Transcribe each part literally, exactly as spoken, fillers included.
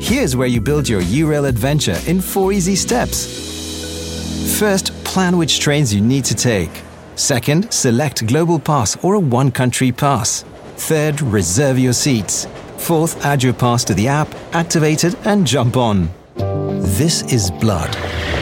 Here's where you build your U-Rail adventure in four easy steps. First, plan which trains you need to take. Second, select Global Pass or a one-country pass. Third, reserve your seats. Fourth, add your pass to the app, activate it, and jump on. This is blood.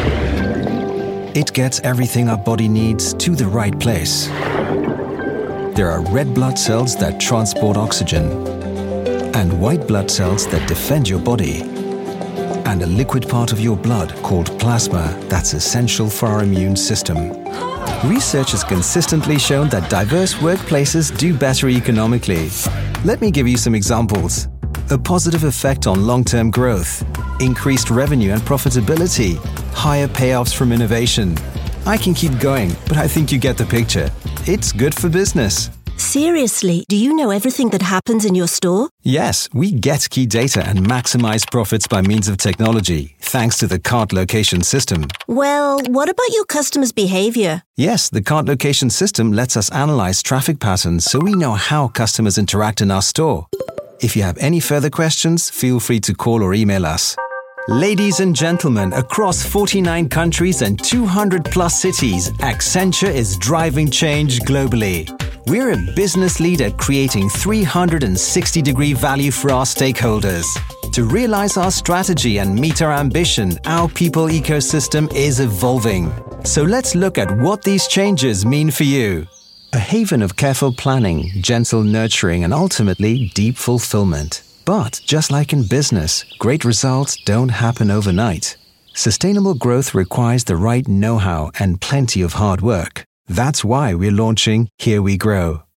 It gets everything our body needs to the right place. There are red blood cells that transport oxygen, and white blood cells that defend your body, and a liquid part of your blood called plasma that's essential for our immune system. Research has consistently shown that diverse workplaces do better economically. Let me give you some examples. A positive effect on long-term growth, increased revenue and profitability, higher payoffs from innovation. I can keep going, but I think you get the picture. It's good for business. Seriously, do you know everything that happens in your store? Yes, we get key data and maximize profits by means of technology, thanks to the cart location system. Well, what about your customers' behavior? Yes, the cart location system lets us analyze traffic patterns so we know how customers interact in our store. If you have any further questions, feel free to call or email us. Ladies and gentlemen, across forty-nine countries and two hundred plus cities, Accenture is driving change globally. We're a business leader creating three hundred sixty degree value for our stakeholders. To realize our strategy and meet our ambition, our people ecosystem is evolving. So let's look at what these changes mean for you. A haven of careful planning, gentle nurturing, and ultimately deep fulfillment. But just like in business, great results don't happen overnight. Sustainable growth requires the right know-how and plenty of hard work. That's why we're launching Here We Grow,